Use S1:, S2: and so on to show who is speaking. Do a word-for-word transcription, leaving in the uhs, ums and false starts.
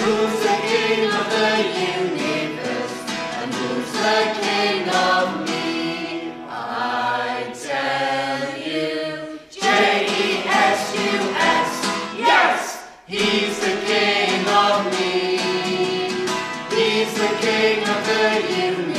S1: Who's the king of the universe? And who's the king of me? I tell you, J E S U S, yes! He's the king of me. He's the king of the universe.